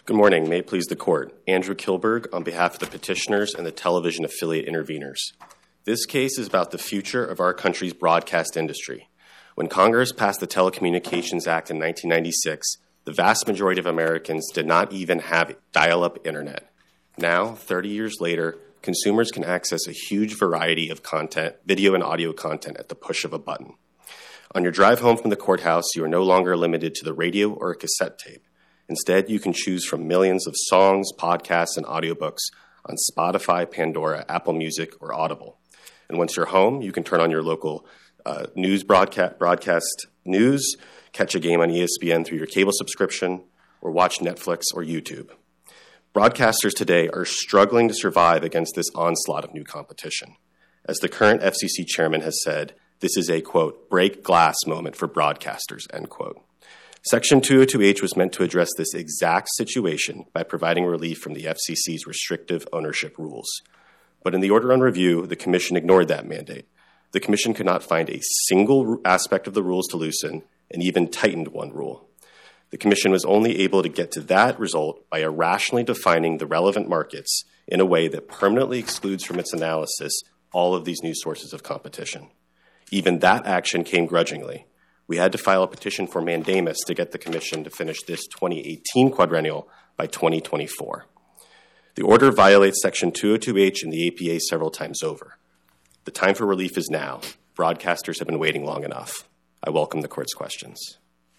Good morning. May it please the Court. Andrew Kilberg on behalf of the petitioners and the television affiliate interveners. This case is about the future of our country's broadcast industry. When Congress passed the Telecommunications Act in 1996, the vast majority of Americans did not even have dial-up internet. Now, 30 years later, consumers can access a huge variety of content, video and audio content, at the push of a button. On your drive home from the courthouse, you are no longer limited to the radio or a cassette tape. Instead, you can choose from millions of songs, podcasts, and audiobooks on Spotify, Pandora, Apple Music, or Audible. And once you're home, you can turn on your local news broadcast news, catch a game on ESPN through your cable subscription, or watch Netflix or YouTube. Broadcasters today are struggling to survive against this onslaught of new competition. As the current FCC chairman has said, this is a, quote, break glass moment for broadcasters, end quote. Section 202H was meant to address this exact situation by providing relief from the FCC's restrictive ownership rules. But in the order on review, the Commission ignored that mandate. The Commission could not find a single aspect of the rules to loosen and even tightened one rule. The Commission was only able to get to that result by irrationally defining the relevant markets in a way that permanently excludes from its analysis all of these new sources of competition. Even that action came grudgingly. We had to file a petition for mandamus to get the Commission to finish this 2018 quadrennial by 2024. The order violates Section 202H in the APA several times over. The time for relief is now. Broadcasters have been waiting long enough. I welcome the Court's questions.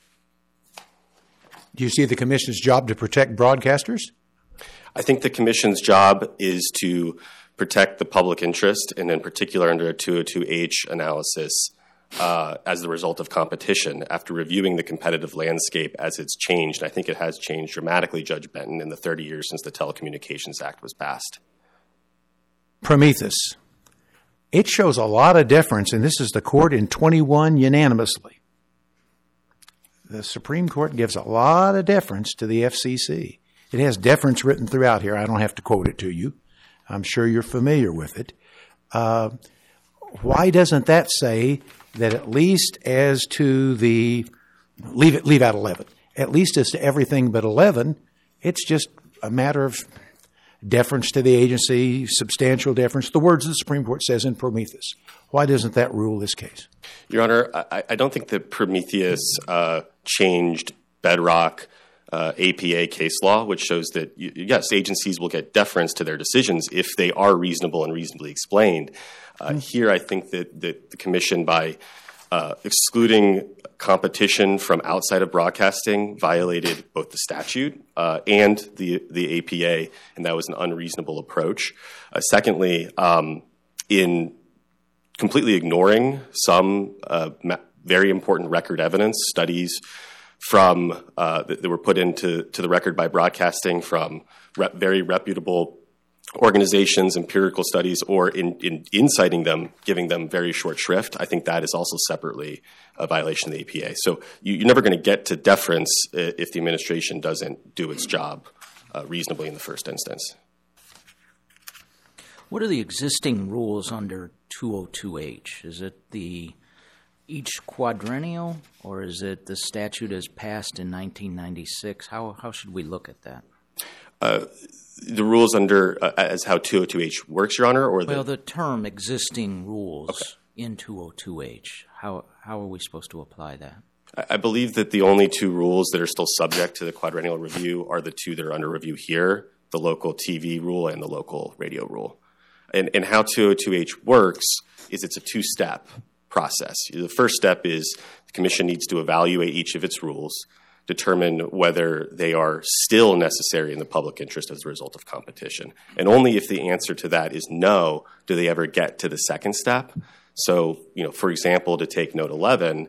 Do you see the Commission's job to protect broadcasters? I think the Commission's job is to protect the public interest, and in particular under a 202H analysis, as the result of competition. After reviewing the competitive landscape as it's changed, I think it has changed dramatically, Judge Benton, in the 30 years since the Telecommunications Act was passed. Prometheus. It shows a lot of deference, and this is the Court in 21 unanimously. The Supreme Court gives a lot of deference to the FCC. It has deference written throughout here. I don't have to quote it to you. I'm sure you're familiar with it. Why doesn't that say that at least as to the, leave out 11, at least as to everything but 11, it's just a matter of deference to the agency, substantial deference, the words the Supreme Court says in Prometheus. Why doesn't that rule this case? Your Honor, I don't think that Prometheus changed bedrock APA case law, which shows that, yes, agencies will get deference to their decisions if they are reasonable and reasonably explained. Here, I think that the Commission, by excluding competition from outside of broadcasting, violated both the statute and the APA, and that was an unreasonable approach. Secondly, in completely ignoring some very important record evidence, studies from that were put into the record by broadcasting from very reputable organizations, empirical studies, or in inciting them, giving them very short shrift, I think that is also separately a violation of the APA. So you're never going to get to deference if the administration doesn't do its job reasonably in the first instance. What are the existing rules under 202H? Is it each quadrennial, or is it the statute as passed in 1996? How should we look at that? The rules under as how 202H works, Your Honor, or the term existing rules in 202H. How are we supposed to apply that? I believe that the only two rules that are still subject to the quadrennial review are the two that are under review here: the local TV rule and the local radio rule. And how 202H works is it's a two-step process. The first step is the Commission needs to evaluate each of its rules, determine whether they are still necessary in the public interest as a result of competition. And only if the answer to that is no, do they ever get to the second step. So, for example, to take Note 11,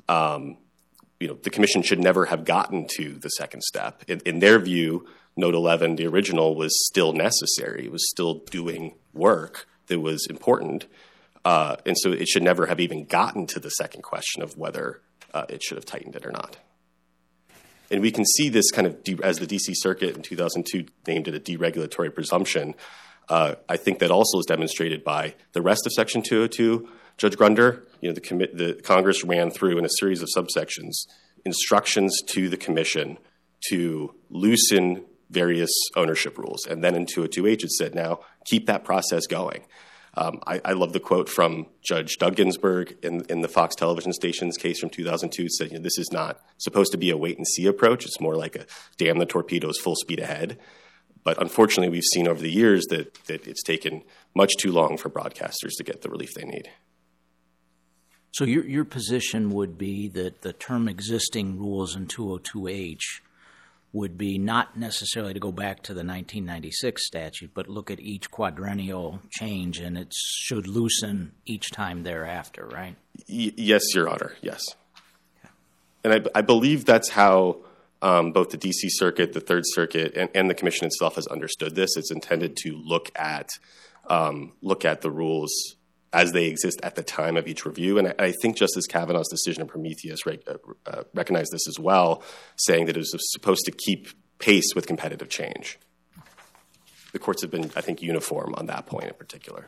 the Commission should never have gotten to the second step. In their view, Note 11, the original, was still necessary. It was still doing work that was important. And so it should never have even gotten to the second question of whether it should have tightened it or not. And we can see this kind of, as the D.C. Circuit in 2002 named it a deregulatory presumption, I think that also is demonstrated by the rest of Section 202. Judge Grunder, the Congress ran through in a series of subsections instructions to the Commission to loosen various ownership rules. And then in 202H, it said, now keep that process going. I love the quote from Judge Doug Ginsburg in the Fox television station's case from 2002. It said, this is not supposed to be a wait-and-see approach. It's more like a damn the torpedoes, full speed ahead. But unfortunately, we've seen over the years that it's taken much too long for broadcasters to get the relief they need. So your position would be that the term existing rules in 202H would be not necessarily to go back to the 1996 statute, but look at each quadrennial change, and it should loosen each time thereafter, right? Yes, Your Honor, yes. Okay. And I believe that's how both the D.C. Circuit, the Third Circuit, and the Commission itself has understood this. It's intended to look at the rules as they exist at the time of each review. And I think Justice Kavanaugh's decision in Prometheus recognized this as well, saying that it was supposed to keep pace with competitive change. The courts have been, I think, uniform on that point in particular.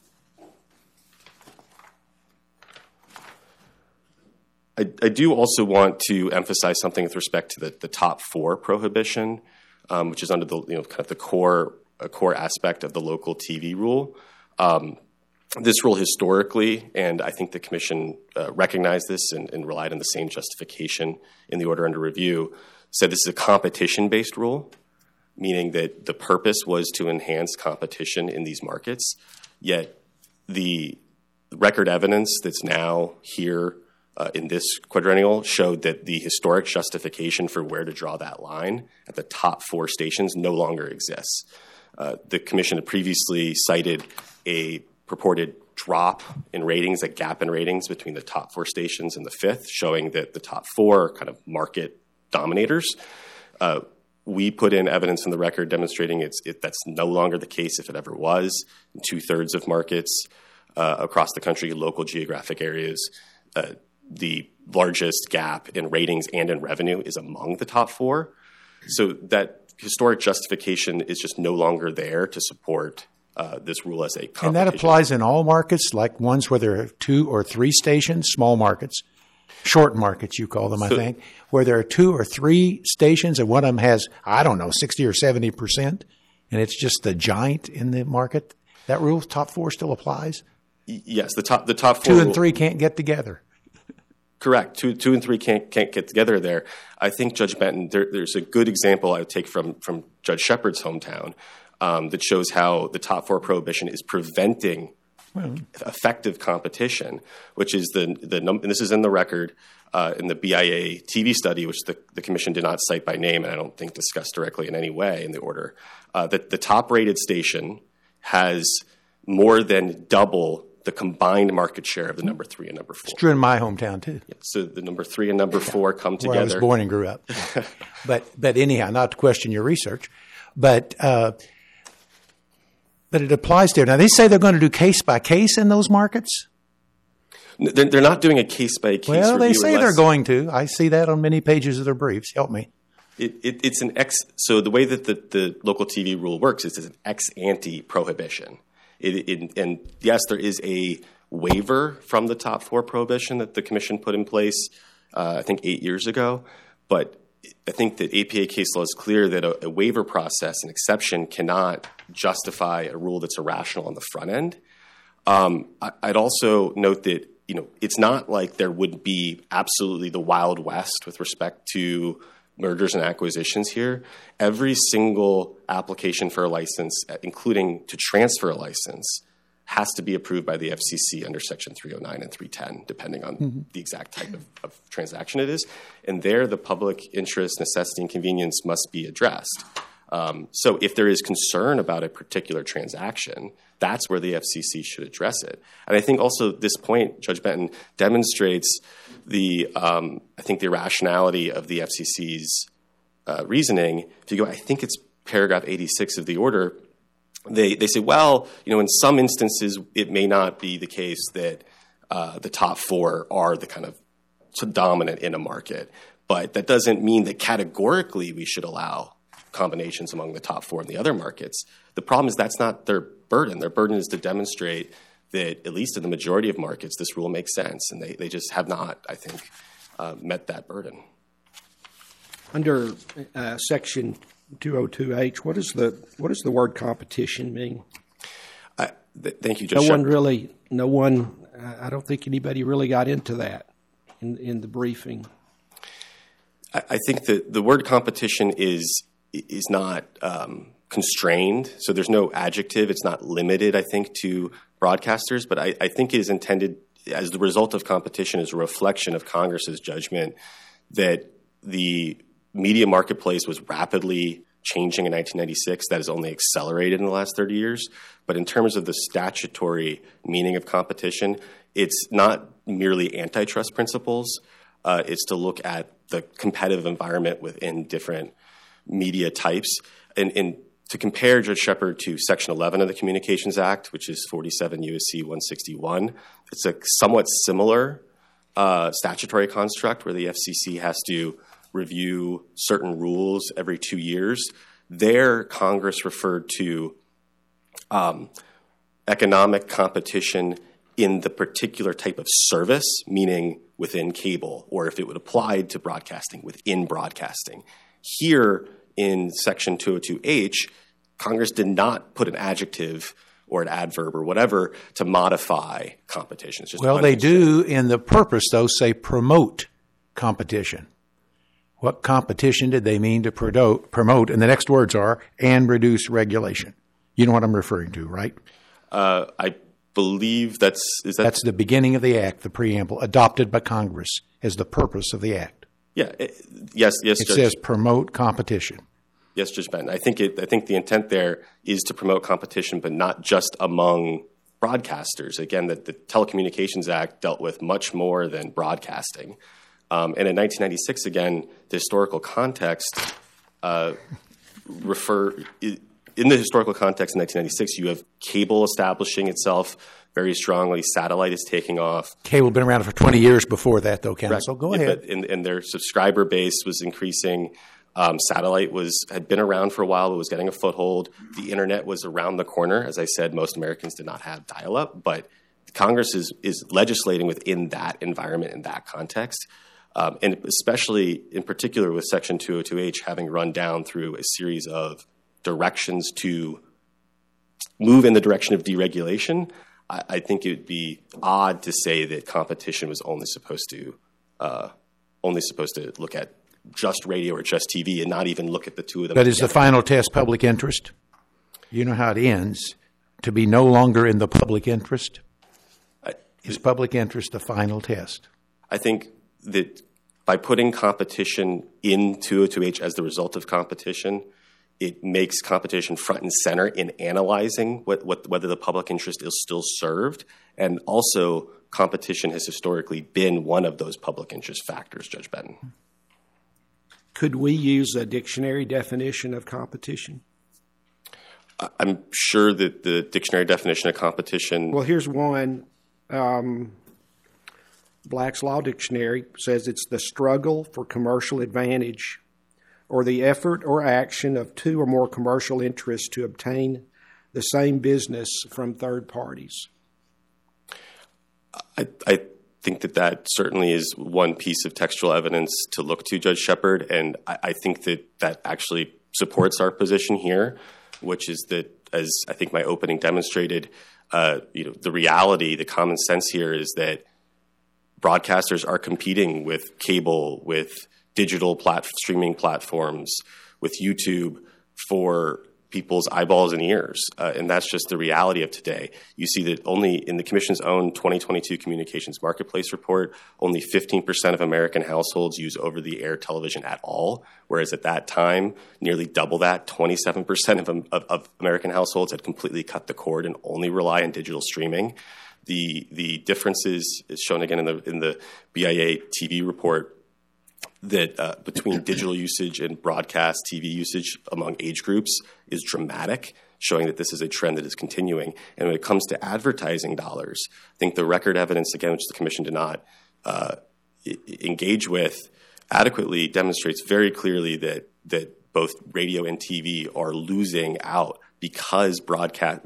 I do also want to emphasize something with respect to the top four prohibition, which is under the kind of the core aspect of the local TV rule. This rule historically, and I think the Commission recognized this and relied on the same justification in the order under review, said this is a competition-based rule, meaning that the purpose was to enhance competition in these markets, yet the record evidence that's now here in this quadrennial showed that the historic justification for where to draw that line at the top four stations no longer exists. The Commission had previously cited a purported drop in ratings, a gap in ratings between the top four stations and the fifth, showing that the top four are kind of market dominators. We put in evidence in the record demonstrating that's no longer the case if it ever was. In 2/3 of markets across the country, local geographic areas, the largest gap in ratings and in revenue is among the top four. So that historic justification is just no longer there to support this rule as a competition. And that applies in all markets, like ones where there are 2 or 3 stations, small markets, short markets you call them, I think, where there are 2 or 3 stations and one of them has, 60 or 70%, and it's just the giant in the market. That rule, top four, still applies? Yes, the top four. 2 and 3 can't get together. Correct. 2 and 3 can't get together there. I think, Judge Benton, there's a good example I would take from Judge Shepard's hometown that shows how the top four prohibition is preventing effective competition, which is and this is in the record in the BIA TV study, which the Commission did not cite by name and I don't think discussed directly in any way in the order, that the top-rated station has more than double the combined market share of the number 3 and number 4. It's true in my hometown, too. Yeah, so the number 3 and number 4 come together. Where I was born and grew up. But anyhow, not to question your research, but it applies there. Now, they say they're going to do case-by-case in those markets? They're not doing a case-by-case review. Well, they say they're going to. I see that on many pages of their briefs. Help me. So the way that the local TV rule works is it's an ex-ante prohibition. And yes, there is a waiver from the top four prohibition that the Commission put in place, I think 8 years ago. But I think that APA case law is clear that a waiver process, an exception, cannot justify a rule that's irrational on the front end. I'd also note that it's not like there would be absolutely the Wild West with respect to mergers and acquisitions here. Every single application for a license, including to transfer a license, has to be approved by the FCC under Section 309 and 310, depending on the exact type of transaction it is. And there, the public interest, necessity, and convenience must be addressed. So if there is concern about a particular transaction, that's where the FCC should address it. And I think also this point, Judge Benton, demonstrates the irrationality of the FCC's reasoning. If you go, I think it's paragraph 86 of the order, they say, well, in some instances, it may not be the case that the top four are the kind of dominant in a market, but that doesn't mean that categorically we should allow combinations among the top four in the other markets. The problem is that's not their burden. Their burden is to demonstrate that, at least in the majority of markets, this rule makes sense, and they just have not, I think, met that burden. Under Section 202H, what does the word competition mean? Thank you, Judge Shepard. I don't think anybody really got into that in the briefing. I think that the word competition is not constrained, so there's no adjective. It's not limited, I think, to broadcasters, but I think it is intended as the result of competition as a reflection of Congress's judgment that the media marketplace was rapidly changing in 1996. That has only accelerated in the last 30 years. But in terms of the statutory meaning of competition, it's not merely antitrust principles. It's to look at the competitive environment within different media types. And to compare, Judge Shepard, to Section 11 of the Communications Act, which is 47 U.S.C. 161, it's a somewhat similar statutory construct where the FCC has to review certain rules every 2 years. There, Congress referred to economic competition in the particular type of service, meaning within cable, or if it would apply to broadcasting, within broadcasting. Here in Section 202H, Congress did not put an adjective or an adverb or whatever to modify competition. It's just well, they do in the purpose, though, say promote competition. What competition did they mean to promote? And the next words are, and reduce regulation. You know what I'm referring to, right? I believe that's the beginning of the act, the preamble, adopted by Congress as the purpose of the act. Yeah, yes. It Judge. Says promote competition. Yes, Judge Benton. I think the intent there is to promote competition, but not just among broadcasters. Again, the Telecommunications Act dealt with much more than broadcasting. And in 1996, again, the historical context in the historical context in 1996, you have cable establishing itself very strongly. Satellite is taking off. Cable had been around for 20 years before that, though, counsel. Go ahead. And their subscriber base was increasing. Satellite had been around for a while, but was getting a foothold. The Internet was around the corner. As I said, most Americans did not have dial-up, but Congress is legislating within that environment, in that context. And especially in particular with Section 202H having run down through a series of directions to move in the direction of deregulation, I think it would be odd to say that competition was only supposed to look at just radio or just TV and not even look at the two of them. But is the final test public interest? You know how it ends. To be no longer in the public interest? Is public interest the final test? I think that by putting competition in 202H as the result of competition, it makes competition front and center in analyzing whether the public interest is still served. And also, competition has historically been one of those public interest factors, Judge Benton. Could we use a dictionary definition of competition? I'm sure that the dictionary definition of competition... Well, here's one. Black's Law Dictionary says it's the struggle for commercial advantage or the effort or action of two or more commercial interests to obtain the same business from third parties. I think that certainly is one piece of textual evidence to look to, Judge Shepard, and I think that actually supports our position here, which is that, as I think my opening demonstrated, the reality, the common sense here is that broadcasters are competing with cable, with digital streaming platforms, with YouTube for people's eyeballs and ears. And that's just the reality of today. You see that only in the Commission's own 2022 Communications Marketplace report, only 15% of American households use over-the-air television at all, whereas at that time, nearly double that, 27% of American households had completely cut the cord and only rely on digital streaming. The differences is shown again in the BIA TV report that between digital usage and broadcast TV usage among age groups is dramatic, showing that this is a trend that is continuing. And when it comes to advertising dollars, I think the record evidence, again, which the Commission did not engage with adequately, demonstrates very clearly that both radio and TV are losing out because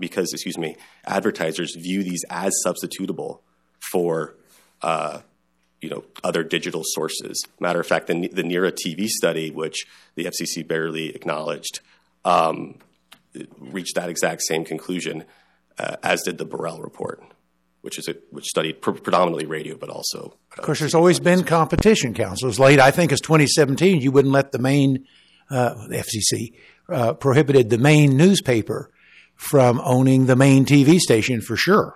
advertisers view these as substitutable for other digital sources. Matter of fact, the NERA TV study, which the FCC barely acknowledged, reached that exact same conclusion, as did the Burrell report, which studied predominantly radio, but also. Of course, there's always been competition. Counsel. As late, I think, as 2017, you wouldn't let the main the FCC prohibited the main newspaper from owning the main TV station for sure.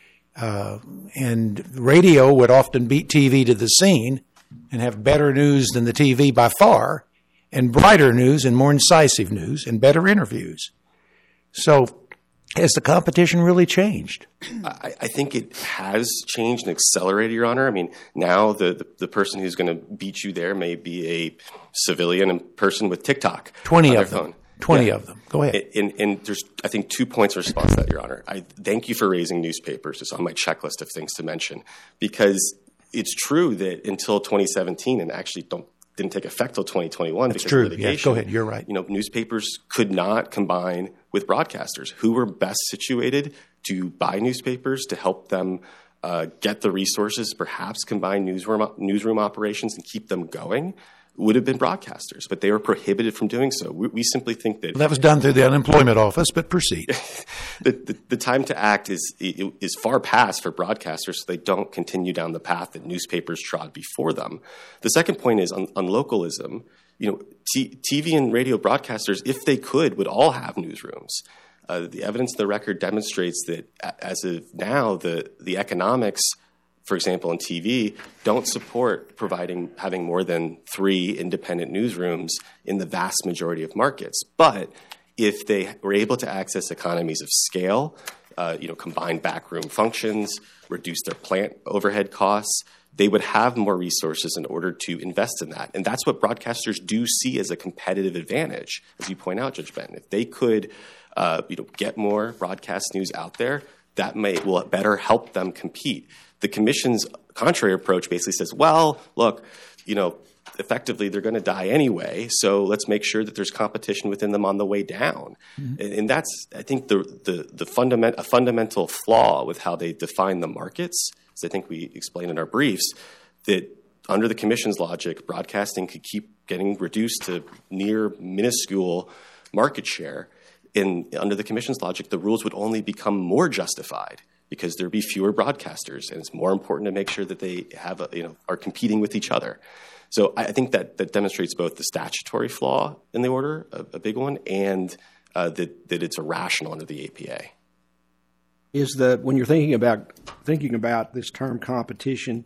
And radio would often beat TV to the scene and have better news than the TV by far, and brighter news and more incisive news and better interviews. So has the competition really changed? I think it has changed and accelerated, Your Honor. I mean, now the person who's going to beat you there may be a civilian and person with TikTok 20 on their of them. phone. 20 of them. Go ahead. And there's, I think, 2 points of response to that, Your Honor. I thank you for raising newspapers. It's on my checklist of things to mention, because it's true that until 2017, and actually didn't take effect till 2021 That's because true. of litigation. Yeah, go ahead. You're right. Newspapers could not combine with broadcasters. Who were best situated to buy newspapers to help them get the resources, perhaps combine newsroom operations and keep them going, would have been broadcasters, but they were prohibited from doing so. We simply think that was done through the unemployment office, but proceed. the time to act is far past for broadcasters, so they don't continue down the path that newspapers trod before them. The second point is on localism. TV and radio broadcasters, if they could, would all have newsrooms. The evidence in the record demonstrates that as of now, the economics, for example, in TV, don't support having more than 3 independent newsrooms in the vast majority of markets. But if they were able to access economies of scale, combine backroom functions, reduce their plant overhead costs, they would have more resources in order to invest in that. And that's what broadcasters do see as a competitive advantage, as you point out, Judge Benton. If they could get more broadcast news out there, that will better help them compete. The Commission's contrary approach basically says, well, look, effectively they're going to die anyway, so let's make sure that there's competition within them on the way down. Mm-hmm. And that's, I think, a fundamental flaw with how they define the markets, as I think we explained in our briefs, that under the Commission's logic, broadcasting could keep getting reduced to near minuscule market share. And under the Commission's logic, the rules would only become more justified because there'd be fewer broadcasters, and it's more important to make sure that they have are competing with each other. So I think that demonstrates both the statutory flaw in the order, a big one, and that it's irrational under the APA. When you're thinking about this term competition,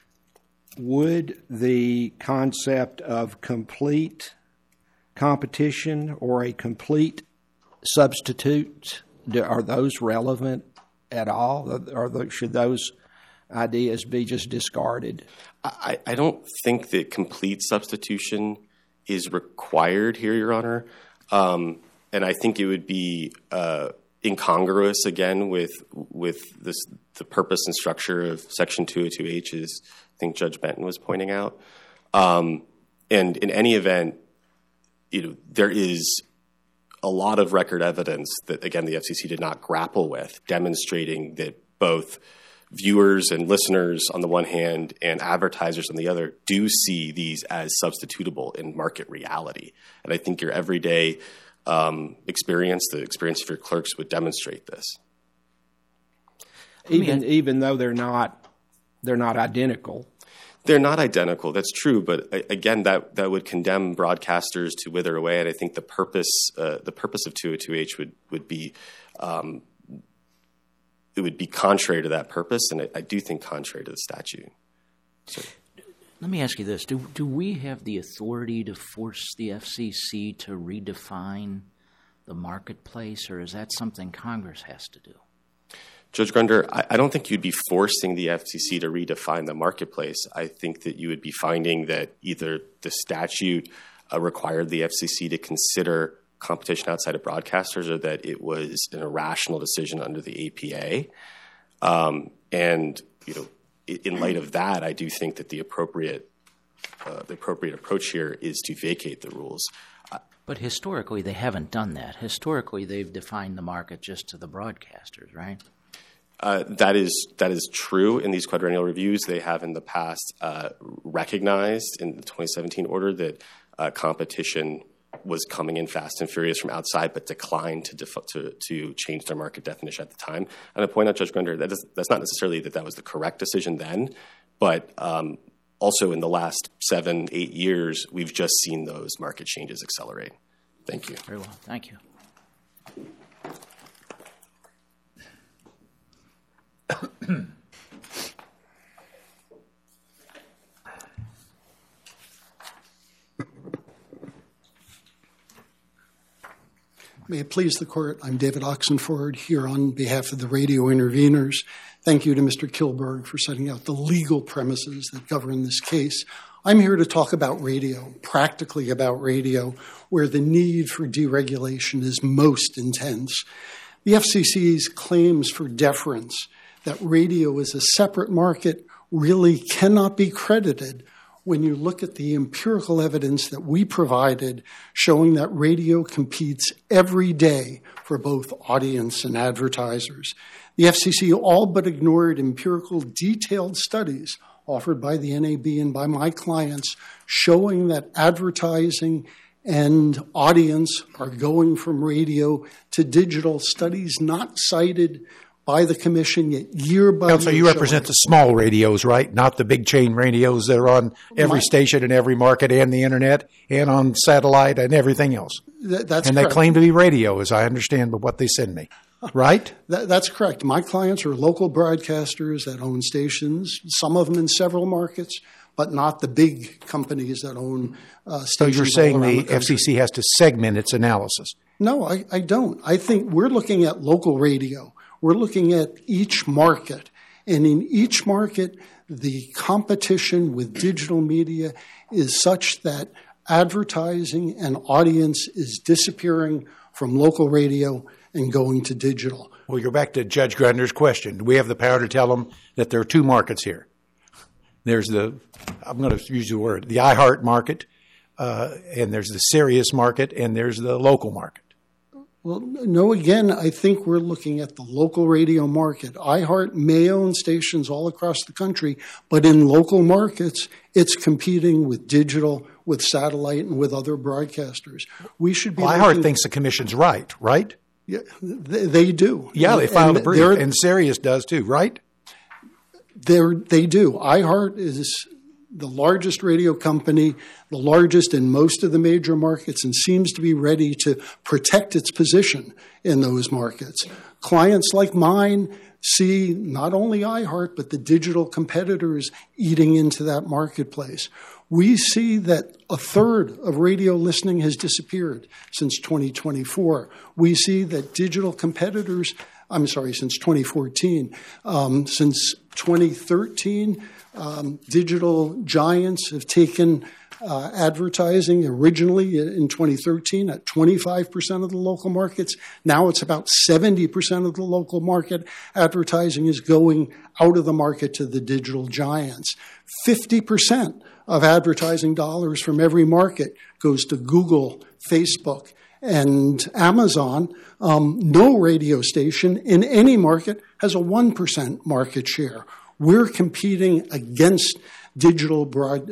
would the concept of complete competition or a complete substitute, are those relevant at all? Or should those ideas be just discarded? I don't think that complete substitution is required here, Your Honor. And I think it would be incongruous, again, with the purpose and structure of Section 202H, as I think Judge Benton was pointing out. And in any event, there is a lot of record evidence that, again, the FCC did not grapple with, demonstrating that both viewers and listeners on the one hand and advertisers on the other do see these as substitutable in market reality. And I think your everyday experience, the experience of your clerks, would demonstrate this. Even though they're not identical. They're not identical. That's true, but again, that would condemn broadcasters to wither away. And I think the purpose of 202H would be it would be contrary to that purpose, and I do think contrary to the statute. So. Let me ask you this: Do we have the authority to force the FCC to redefine the marketplace, or is that something Congress has to do? Judge Grunder, I don't think you'd be forcing the FCC to redefine the marketplace. I think that you would be finding that either the statute required the FCC to consider competition outside of broadcasters, or that it was an irrational decision under the APA. And in light of that, I do think that the appropriate approach here is to vacate the rules. But historically, they haven't done that. Historically, they've defined the market just to the broadcasters, right? That is true in these quadrennial reviews. They have in the past recognized in the 2017 order that competition was coming in fast and furious from outside, but declined to change their market definition at the time. And I point out, Judge Grunder, that's not necessarily that was the correct decision then, but also in the last 7-8 years, we've just seen those market changes accelerate. Thank you. Very well. Thank you. May it please the Court, I'm David Oxenford here on behalf of the radio interveners. Thank you to Mr. Kilberg for setting out the legal premises that govern this case. I'm here to talk about radio, practically about radio, where the need for deregulation is most intense. The FCC's claims for deference that radio is a separate market really cannot be credited when you look at the empirical evidence that we provided showing that radio competes every day for both audience and advertisers. The FCC all but ignored empirical detailed studies offered by the NAB and by my clients showing that advertising and audience are going from radio to digital. Studies not cited by the Commission yet year by year. Counsel, you represent the small radios, right? Not the big chain radios that are on every station in every market and the Internet and on satellite and everything else. That's and correct. They claim to be radio, as I understand, but what they send me. Right? That's correct. My clients are local broadcasters that own stations, some of them in several markets, but not the big companies that own stations. So you're saying the country. FCC has to segment its analysis? No, I don't. I think we're looking at local radio. We're looking at each market. And in each market, the competition with digital media is such that advertising and audience is disappearing from local radio and going to digital. Well, you're back to Judge Grunder's question. Do we have the power to tell them that there are two markets here? There's I'm going to use the word, the iHeart market, and there's the Sirius market, and there's the local market. Well, no, again, I think we're looking at the local radio market. iHeart may own stations all across the country, but in local markets, it's competing with digital, with satellite, and with other broadcasters. We should be. Well, iHeart thinks the Commission's right? Yeah, they do. Yeah, they filed a brief, and Sirius does too, right? They do. iHeart is the largest radio company, the largest in most of the major markets, and seems to be ready to protect its position in those markets. Clients like mine see not only iHeart, but the digital competitors eating into that marketplace. We see that a third of radio listening has disappeared since 2024. We see that digital competitors, since 2014. Since 2013, digital giants have taken advertising originally in 2013 at 25% of the local markets. Now it's about 70% of the local market. Advertising is going out of the market to the digital giants. 50% of advertising dollars from every market goes to Google, Facebook, and Amazon. No radio station in any market has a 1% market share. We're competing against digital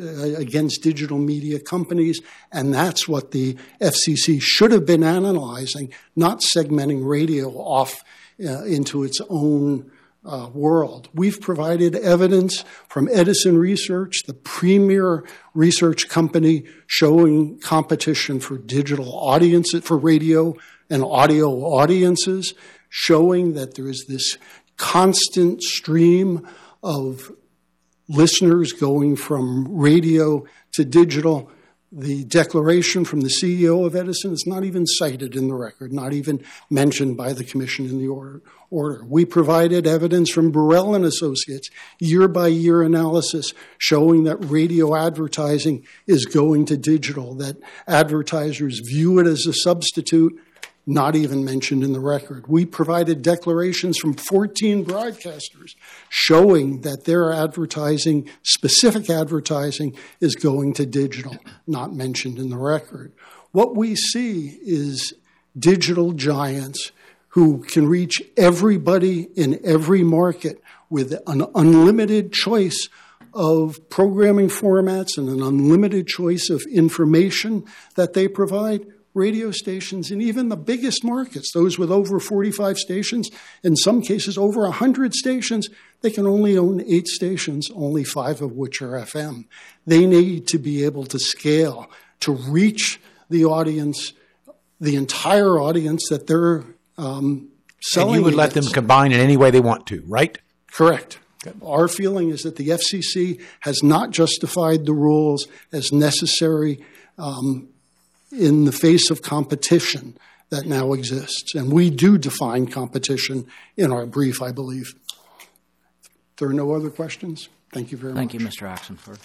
media companies, and that's what the FCC should have been analyzing, not segmenting radio off into its own world. We've provided evidence from Edison Research, the premier research company, showing competition for digital audiences, for radio and audio audiences, showing that there is this constant stream of listeners going from radio to digital. The declaration from the CEO of Edison is not even cited in the record, not even mentioned by the Commission in the order. We provided evidence from Burrell and Associates, year-by-year analysis showing that radio advertising is going to digital, that advertisers view it as a substitute, not even mentioned in the record. We provided declarations from 14 broadcasters showing that their advertising, specific advertising, is going to digital, not mentioned in the record. What we see is digital giants who can reach everybody in every market with an unlimited choice of programming formats and an unlimited choice of information that they provide, radio stations in even the biggest markets, those with over 45 stations, in some cases over 100 stations, they can only own 8 stations, only 5 of which are FM. They need to be able to scale to reach the audience, the entire audience that they're selling. And you would let them combine in any way they want to, right? Correct. Our feeling is that the FCC has not justified the rules as necessary in the face of competition that now exists. And we do define competition in our brief, I believe. If there are no other questions, thank you very much. Thank you, Mr. Oxenford.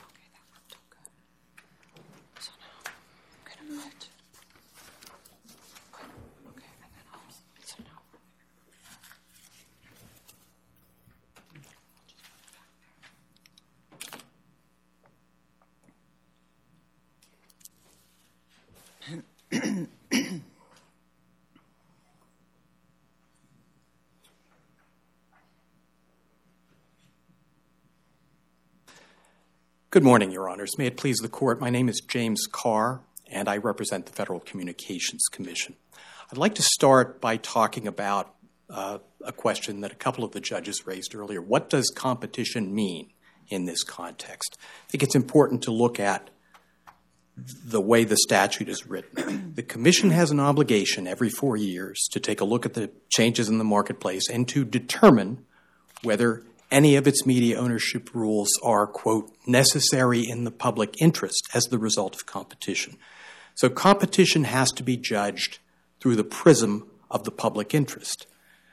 Good morning, Your Honors. May it please the Court, my name is James Carr, and I represent the Federal Communications Commission. I'd like to start by talking about a question that a couple of the judges raised earlier. What does competition mean in this context? I think it's important to look at the way the statute is written. The Commission has an obligation every 4 years to take a look at the changes in the marketplace and to determine whether any of its media ownership rules are, quote, necessary in the public interest as the result of competition. So competition has to be judged through the prism of the public interest.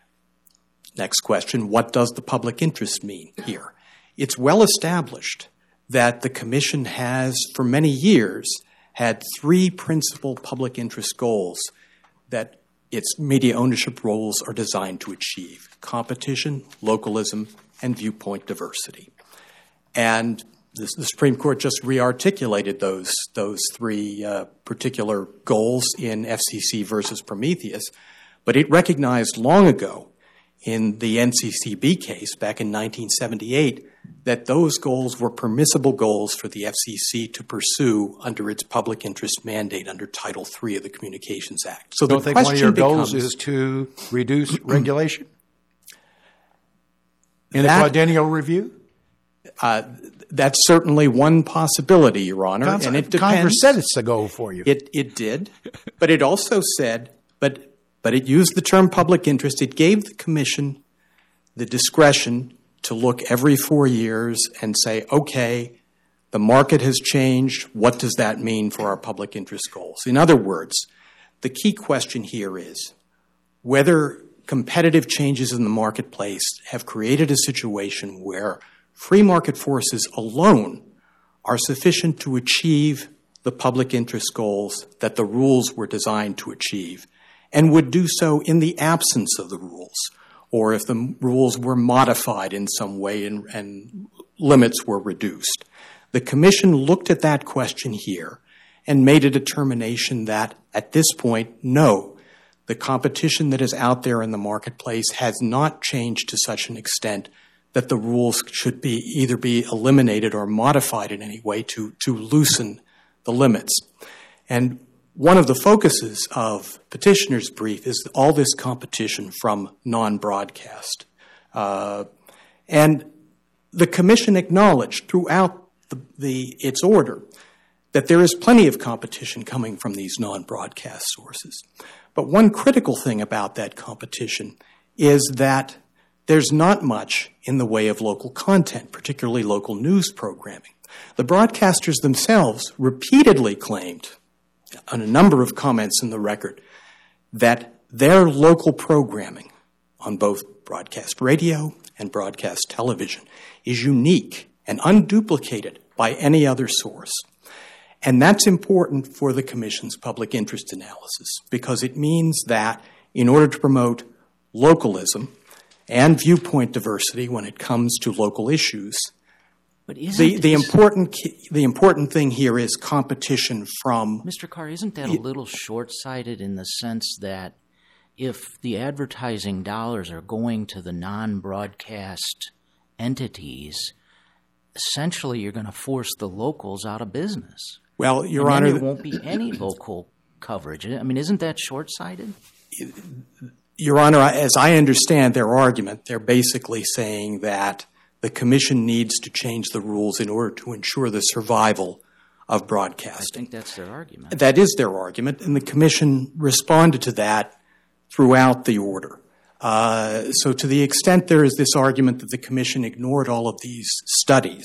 Next question, what does the public interest mean here? It's well established that the Commission has, for many years, had 3 principal public interest goals that its media ownership rules are designed to achieve: competition, localism, and viewpoint diversity. And the Supreme Court just re-articulated those 3 particular goals in FCC versus Prometheus, but it recognized long ago in the NCCB case back in 1978 that those goals were permissible goals for the FCC to pursue under its public interest mandate under Title III of the Communications Act. So don't think one of your goals is to reduce regulation? In the quadrennial review? That's certainly one possibility, Your Honor, and it depends. Congress said it's a goal for you. It did, but it also said, but it used the term public interest. It gave the Commission the discretion to look every 4 years and say, okay, the market has changed. What does that mean for our public interest goals? In other words, the key question here is whether competitive changes in the marketplace have created a situation where free market forces alone are sufficient to achieve the public interest goals that the rules were designed to achieve, and would do so in the absence of the rules, or if the rules were modified in some way and limits were reduced. The Commission looked at that question here and made a determination that, at this point, no, the competition that is out there in the marketplace has not changed to such an extent that the rules should be either be eliminated or modified in any way to loosen the limits. And one of the focuses of petitioner's brief is all this competition from non-broadcast. And the Commission acknowledged throughout its order that there is plenty of competition coming from these non-broadcast sources. But one critical thing about that competition is that there's not much in the way of local content, particularly local news programming. The broadcasters themselves repeatedly claimed, on a number of comments in the record, that their local programming on both broadcast radio and broadcast television is unique and unduplicated by any other source. And that's important for the Commission's public interest analysis because it means that in order to promote localism and viewpoint diversity when it comes to local issues, But the important thing here is competition from... Mr. Carr, isn't that a little short-sighted in the sense that if the advertising dollars are going to the non-broadcast entities, essentially you're going to force the locals out of business. Well, Your and Honor, there won't be any local coverage. I mean, isn't that short-sighted? Your Honor, as I understand their argument, they're basically saying that the Commission needs to change the rules in order to ensure the survival of broadcasting. I think that's their argument. That is their argument, and the Commission responded to that throughout the order. So to the extent there is this argument that the Commission ignored all of these studies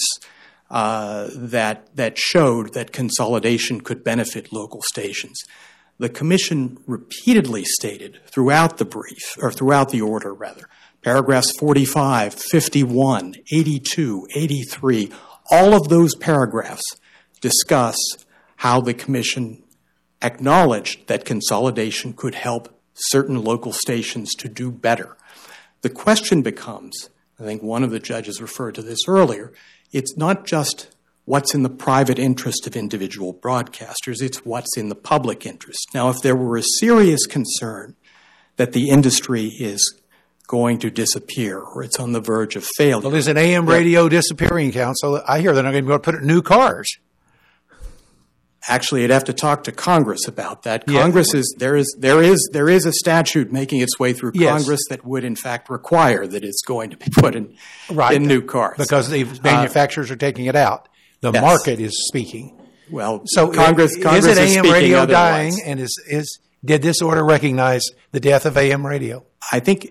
that showed that consolidation could benefit local stations, the Commission repeatedly stated throughout the brief, or throughout the order rather, paragraphs 45, 51, 82, 83, all of those paragraphs discuss how the Commission acknowledged that consolidation could help certain local stations to do better. The question becomes, I think one of the judges referred to this earlier, it's not just what's in the private interest of individual broadcasters, it's what's in the public interest. Now, if there were a serious concern that the industry is going to disappear or it's on the verge of failure. Well, there's an AM radio disappearing council. I hear they're not going to be able to put it in new cars. Actually, you'd have to talk to Congress about that. Yeah. Congress there is a statute making its way through Congress that would in fact require that it's going to be put in new cars. Because the manufacturers are taking it out. The market is speaking. Well, so Congress is it is AM radio otherwise. dying? And did this order recognize the death of AM radio? I think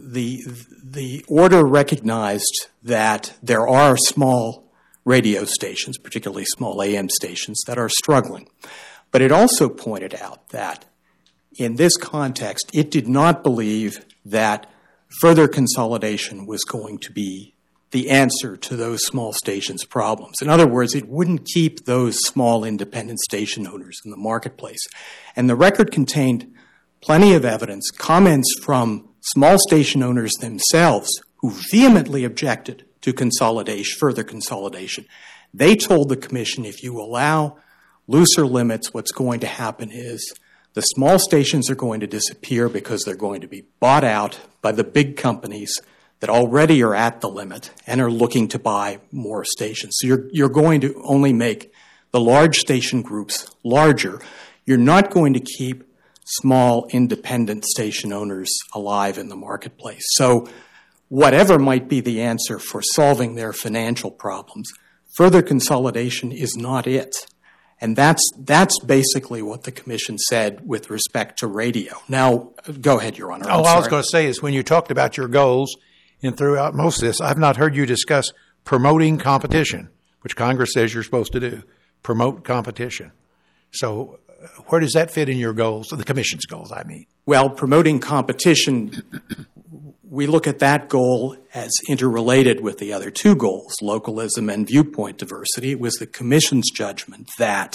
the order recognized that there are small radio stations, particularly small AM stations, that are struggling. But it also pointed out that in this context, it did not believe that further consolidation was going to be the answer to those small stations' problems. In other words, it wouldn't keep those small independent station owners in the marketplace. And the record contained plenty of evidence, comments from small station owners themselves who vehemently objected to further consolidation. They told the Commission, if you allow looser limits, what's going to happen is the small stations are going to disappear because they're going to be bought out by the big companies that already are at the limit and are looking to buy more stations. So you're going to only make the large station groups larger. You're not going to keep small independent station owners alive in the marketplace. So whatever might be the answer for solving their financial problems, further consolidation is not it. And that's basically what the Commission said with respect to radio. Now, go ahead, Your Honor. All I was going to say is when you talked about your goals and throughout most of this, I've not heard you discuss promoting competition, which Congress says you're supposed to do, promote competition. So where does that fit in your goals, the Commission's goals, I mean? Well, promoting competition, we look at that goal as interrelated with the other two goals, localism and viewpoint diversity. It was the Commission's judgment that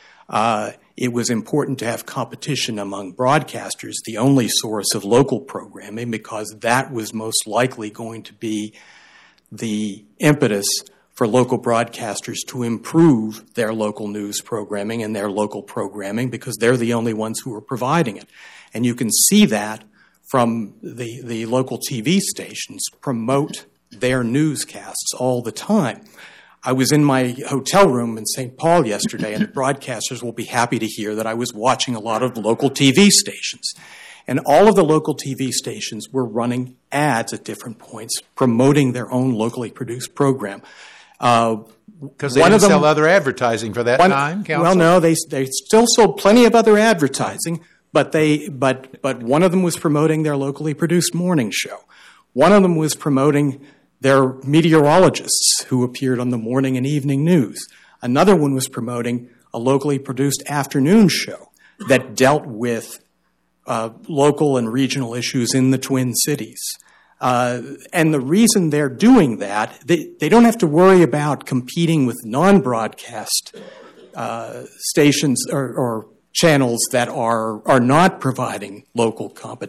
it was important to have competition among broadcasters, the only source of local programming, because that was most likely going to be the impetus for local broadcasters to improve their local news programming and their local programming because they're the only ones who are providing it. And you can see that from the local TV stations promote their newscasts all the time. I was in my hotel room in St. Paul yesterday, and the broadcasters will be happy to hear that I was watching a lot of local TV stations. And all of the local TV stations were running ads at different points promoting their own locally produced program. Because they didn't sell other advertising for that time, Counsel? Well, no, they still sold plenty of other advertising, but one of them was promoting their locally produced morning show. One of them was promoting their meteorologists who appeared on the morning and evening news. Another one was promoting a locally produced afternoon show that dealt with local and regional issues in the Twin Cities. And the reason they're doing that, they don't have to worry about competing with non-broadcast stations or channels that are not providing local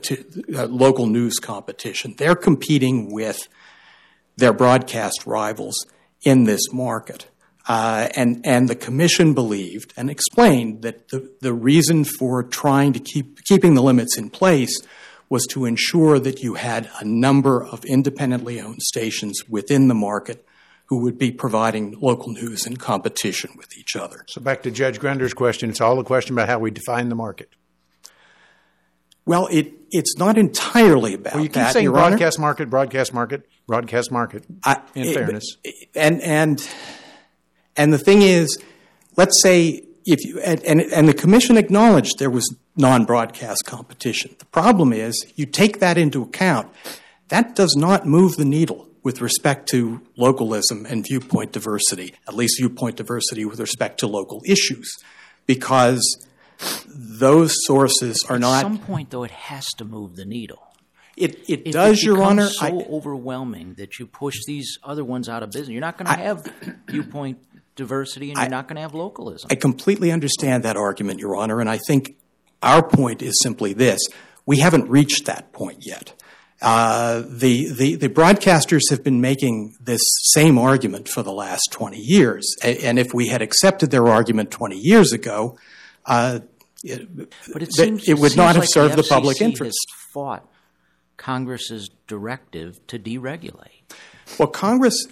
news competition. They're competing with their broadcast rivals in this market. And the Commission believed and explained that the reason for trying to keeping the limits in place was to ensure that you had a number of independently owned stations within the market who would be providing local news in competition with each other. So back to Judge Grunder's question, it's all a question about how we define the market. Well, it's not entirely about that, Well, you keep saying Your Honor. broadcast market, in fairness. And the thing is, let's say if you and the commission acknowledged there was non-broadcast competition. The problem is you take that into account. That does not move the needle with respect to localism and viewpoint diversity, at least viewpoint diversity with respect to local issues, because those sources are not. At some point, though, it has to move the needle. It does, Your Honor. It's so overwhelming that you push these other ones out of business. You're not going to have viewpoint diversity, and you're not going to have localism. I completely understand that argument, Your Honor, and I think our point is simply this. We haven't reached that point yet. The broadcasters have been making this same argument for the last 20 years, and if we had accepted their argument 20 years ago, it would not have served the public interest. Has fought Congress's directive to deregulate. Well, Congress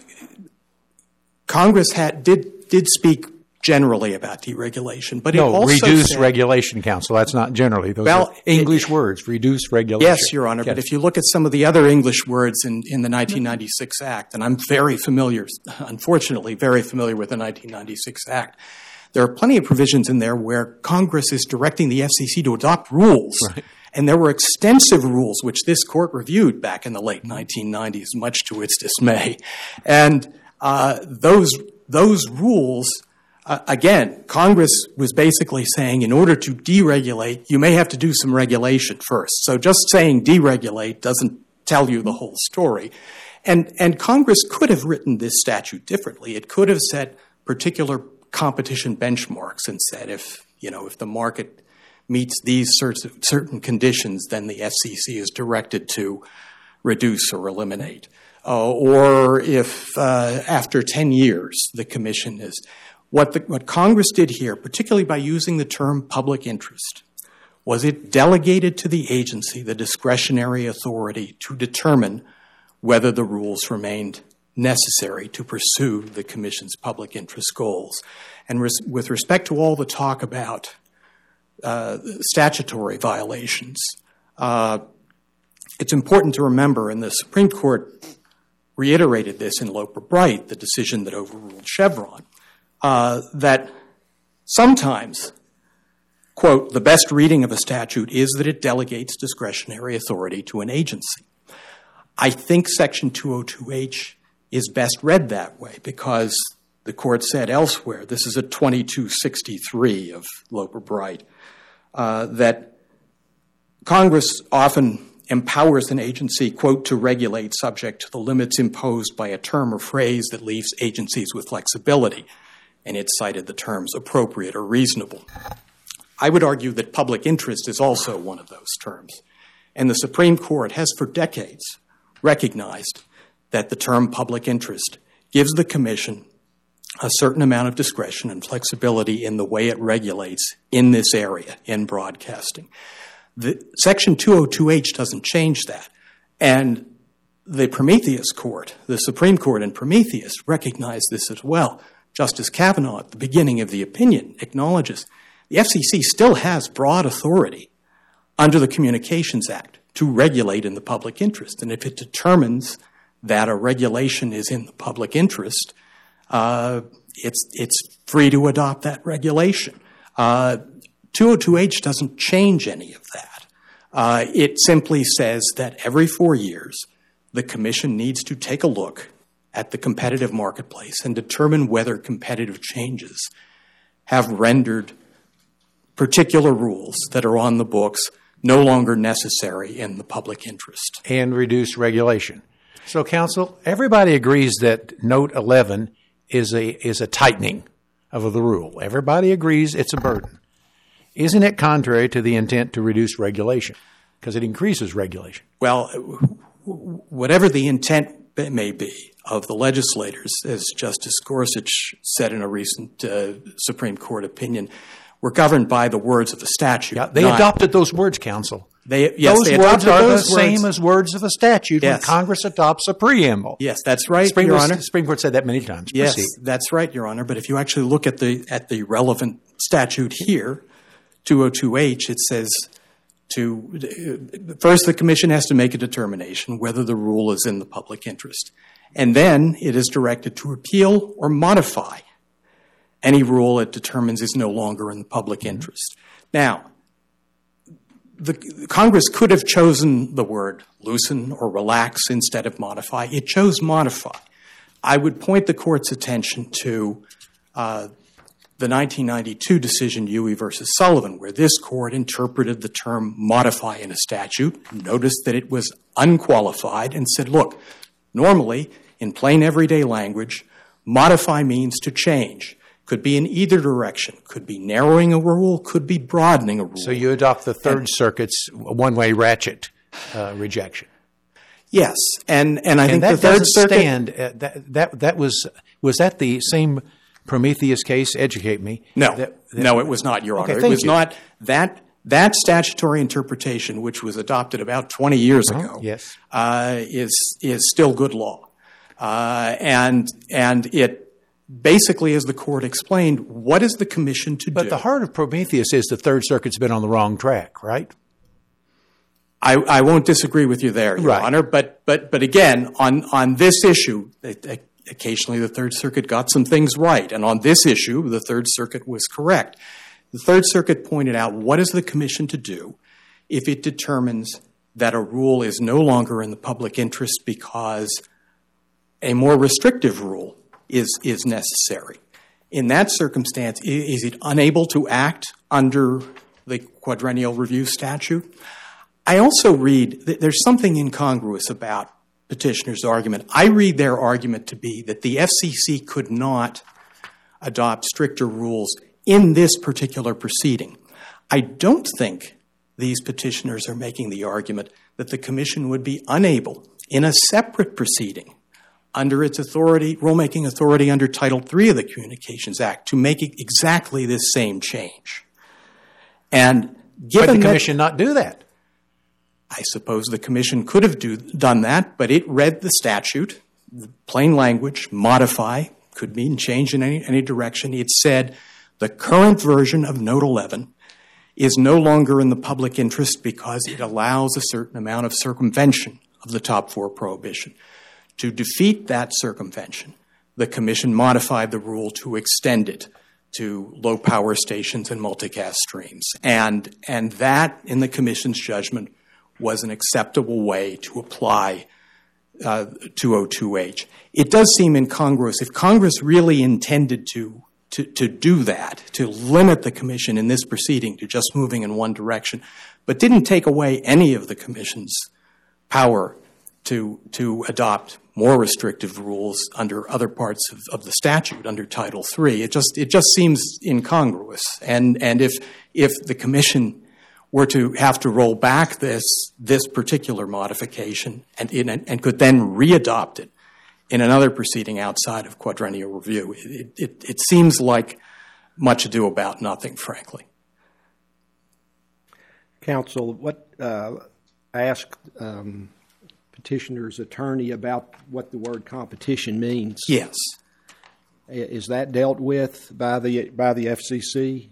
did speak generally about deregulation, but it also reduce said, regulation, counsel. That's not generally. Those are English words. Reduce regulation. Yes, Your Honor. Yes. But if you look at some of the other English words in the 1996 Act, and I'm unfortunately, very familiar with the 1996 Act. There are plenty of provisions in there where Congress is directing the FCC to adopt rules. Right. And there were extensive rules which this court reviewed back in the late 1990s, much to its dismay. And those rules, again, Congress was basically saying in order to deregulate, you may have to do some regulation first. So just saying deregulate doesn't tell you the whole story. And Congress could have written this statute differently. It could have set particular competition benchmarks and said if the market meets these certain conditions, then the FCC is directed to reduce or eliminate. Or if after 10 years the commission is. What Congress did here, particularly by using the term public interest, was it delegated to the agency the discretionary authority to determine whether the rules remained necessary to pursue the commission's public interest goals. And with respect to all the talk about statutory violations, it's important to remember, and the Supreme Court reiterated this in Loper-Bright, the decision that overruled Chevron, that sometimes, quote, the best reading of a statute is that it delegates discretionary authority to an agency. I think Section 202H is best read that way because the court said elsewhere, this is a 2263 of Loper-Bright, that Congress often empowers an agency, quote, to regulate subject to the limits imposed by a term or phrase that leaves agencies with flexibility. And it cited the terms appropriate or reasonable. I would argue that public interest is also one of those terms. And the Supreme Court has for decades recognized that the term public interest gives the Commission a certain amount of discretion and flexibility in the way it regulates in this area, in broadcasting. Section 202H doesn't change that. And the Prometheus Court, the Supreme Court in Prometheus, recognized this as well. Justice Kavanaugh, at the beginning of the opinion, acknowledges the FCC still has broad authority under the Communications Act to regulate in the public interest. And if it determines that a regulation is in the public interest, it's free to adopt that regulation. 202H doesn't change any of that. It simply says that every 4 years, the Commission needs to take a look at the competitive marketplace and determine whether competitive changes have rendered particular rules that are on the books no longer necessary in the public interest. And reduce regulation. So, counsel, everybody agrees that Note 11 is a tightening of the rule. Everybody agrees it's a burden. Isn't it contrary to the intent to reduce regulation? Because it increases regulation. Well, whatever the intent may be of the legislators, as Justice Gorsuch said in a recent Supreme Court opinion, we're governed by the words of the statute. Yeah, they adopted those words, counsel. Those they words adopted are the those words. same as words of a statute when Yes. Congress adopts a preamble. Yes, that's right, Supreme Your Court- Honor. Supreme Court said that many times. Yes, Proceed. that's right, Your Honor. But if you actually look at the relevant statute here, 202H, it says first the commission has to make a determination whether the rule is in the public interest. And then it is directed to repeal or modify any rule it determines is no longer in the public interest. Now, the Congress could have chosen the word loosen or relax instead of modify. It chose modify. I would point the Court's attention to the 1992 decision, Huey versus Sullivan, where this Court interpreted the term modify in a statute, noticed that it was unqualified, and said, look, normally, in plain everyday language, modify means to change. Could be in either direction. Could be narrowing a rule, could be broadening a rule. So you adopt the Third Circuit's one-way ratchet rejection. Yes, and I think that the Third doesn't Circuit... stand. That was that the same Prometheus case? Educate me. No, no, it was not, Your Honor. Okay, It was you. not that statutory interpretation, which was adopted about 20 years ago, yes. is still good law, and it basically, as the Court explained, what is the commission to do? But the heart of Prometheus is the Third Circuit's been on the wrong track, right? I won't disagree with you there, Your Right. Honor. But again, on this issue, occasionally the Third Circuit got some things right, and on this issue, the Third Circuit was correct. The Third Circuit pointed out what is the commission to do if it determines that a rule is no longer in the public interest because a more restrictive rule is necessary. In that circumstance, is it unable to act under the quadrennial review statute? I also read that there's something incongruous about petitioners' argument. I read their argument to be that the FCC could not adopt stricter rules in this particular proceeding. I don't think these petitioners are making the argument that the Commission would be unable, in a separate proceeding, under its authority, rulemaking authority under Title III of the Communications Act, to make exactly this same change. And given But the that, Commission not do that. I suppose the Commission could have done that, but it read the statute, the plain language, modify, could mean change in any direction. It said the current version of Note 11 is no longer in the public interest because it allows a certain amount of circumvention of the top four prohibition. To defeat that circumvention, the Commission modified the rule to extend it to low power stations and multicast streams. And that, in the Commission's judgment, was an acceptable way to apply 202H. It does seem incongruous. If Congress really intended to do that, to limit the Commission in this proceeding to just moving in one direction, but didn't take away any of the Commission's power to adopt more restrictive rules under other parts of the statute, under Title III, it just seems incongruous. And if the Commission were to have to roll back this particular modification and could then readopt it in another proceeding outside of quadrennial review, it seems like much ado about nothing, frankly. Counsel, ask petitioner's attorney about what the word competition means. Yes. Is that dealt with by the FCC?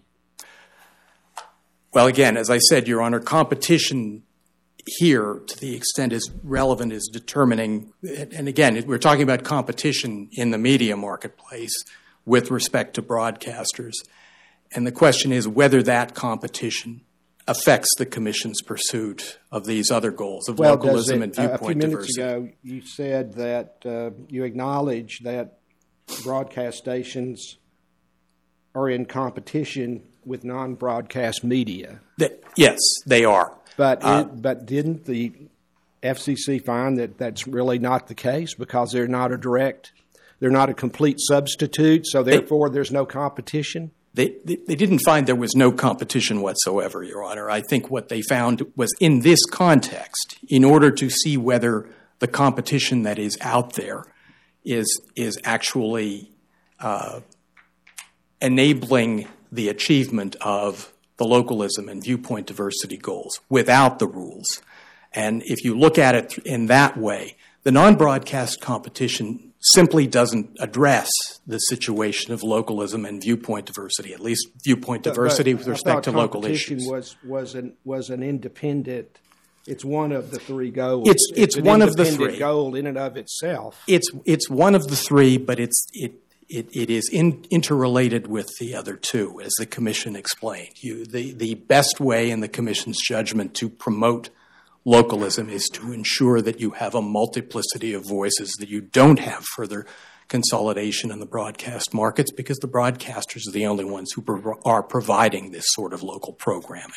Well, again, as I said, Your Honor, competition here, to the extent is relevant, is determining, and again, we're talking about competition in the media marketplace with respect to broadcasters. And the question is whether that competition affects the Commission's pursuit of these other goals of localism and viewpoint diversity. A few minutes ago, you said that you acknowledge that broadcast stations are in competition with non-broadcast media. Yes, they are. But didn't the FCC find that that's really not the case because they're not a complete substitute, so therefore there's no competition? They didn't find there was no competition whatsoever, Your Honor. I think what they found was in this context, in order to see whether the competition that is out there is actually enabling the achievement of the localism and viewpoint diversity goals without the rules. And if you look at it in that way, the non-broadcast competition simply doesn't address the situation of localism and viewpoint diversity, at least viewpoint diversity with respect to local issues. Competition was an independent. It's one of the three goals. It's one of the three. Goal in and of itself. It's one of the three, but it is interrelated with the other two, as the Commission explained. The best way in the Commission's judgment to promote localism is to ensure that you have a multiplicity of voices, that you don't have further consolidation in the broadcast markets, because the broadcasters are the only ones who are providing this sort of local programming.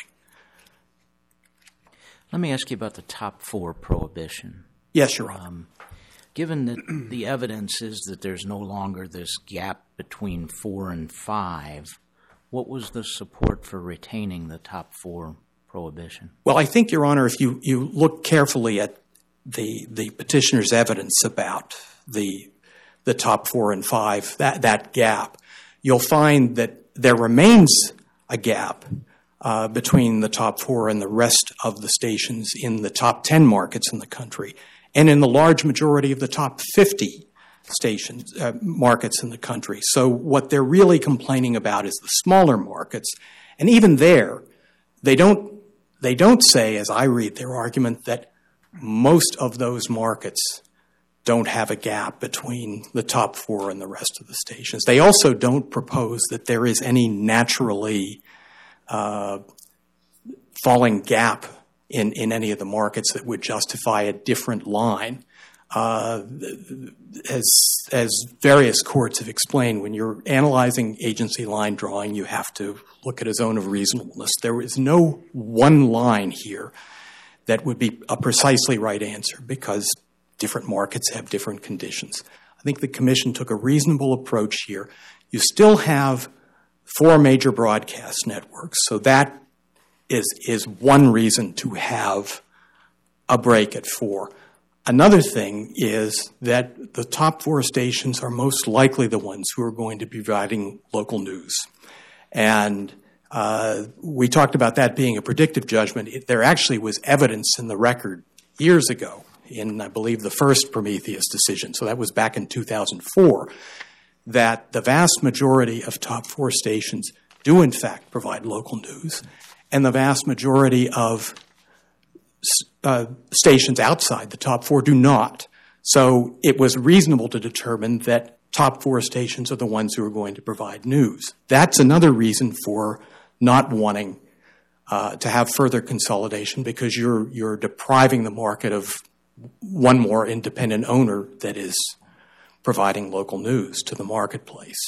Let me ask you about the top four prohibition. Yes, Your Honor. Given that the evidence is that there's no longer this gap between 4 and 5, what was the support for retaining the top four prohibition? Well, I think, Your Honor, if you look carefully at the petitioner's evidence about the top 4 and 5, that gap, you'll find that there remains a gap between the top 4 and the rest of the stations in the top 10 markets in the country, and in the large majority of the top 50 stations markets in the country. So what they're really complaining about is the smaller markets, and even there, they don't say, as I read their argument, that most of those markets don't have a gap between the top 4 and the rest of the stations. They also don't propose that there is any naturally falling gap in any of the markets that would justify a different line. As various courts have explained, when you're analyzing agency line drawing, you have to look at a zone of reasonableness. There is no one line here that would be a precisely right answer, because different markets have different conditions. I think the Commission took a reasonable approach here. You still have 4 major broadcast networks, so that is one reason to have a break at 4. Another thing is that the top 4 stations are most likely the ones who are going to be providing local news. And we talked about that being a predictive judgment. There actually was evidence in the record years ago in, I believe, the first Prometheus decision, so that was back in 2004, that the vast majority of top 4 stations do in fact provide local news, and the vast majority of stations outside the top 4 do not. So it was reasonable to determine that top 4 stations are the ones who are going to provide news. That's another reason for not wanting to have further consolidation, because you're depriving the market of one more independent owner that is providing local news to the marketplace.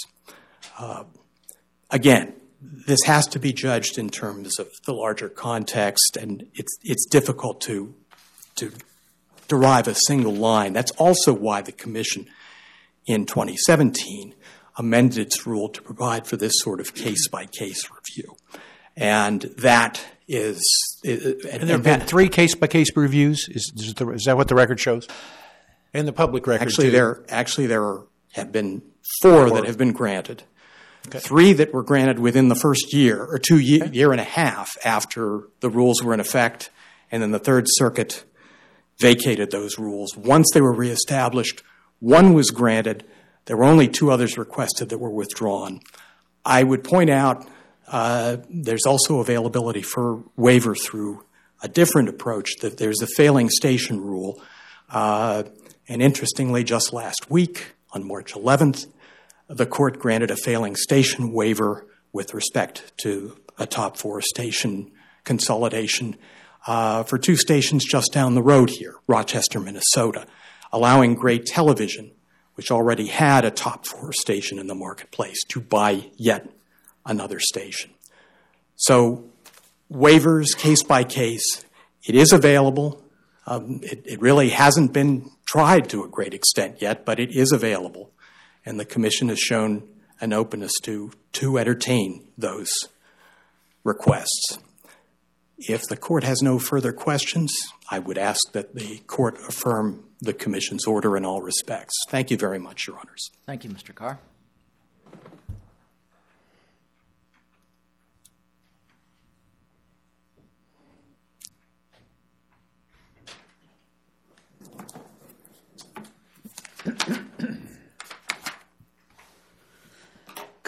Again, this has to be judged in terms of the larger context, and it's difficult to derive a single line. That's also why the Commission in 2017 amended its rule to provide for this sort of case-by-case review. And that is... And there have been 3 case-by-case reviews? Is that what the record shows? And the public record, Actually, there have been 4 that have been granted. Okay. 3 that were granted within the first year, or year and a half after the rules were in effect, and then the Third Circuit vacated those rules. Once they were reestablished, 1 was granted. There were only 2 others requested that were withdrawn. I would point out there's also availability for waiver through a different approach. That there's a failing station rule. And interestingly, just last week, on March 11th, the court granted a failing station waiver with respect to a top 4 station consolidation for 2 stations just down the road here, Rochester, Minnesota, allowing Gray Television, which already had a top 4 station in the marketplace, to buy yet another station. So waivers, case by case, it is available. It really hasn't been tried to a great extent yet, but it is available. And the Commission has shown an openness to entertain those requests. If the Court has no further questions, I would ask that the Court affirm the Commission's order in all respects. Thank you very much, Your Honors. Thank you, Mr. Carr.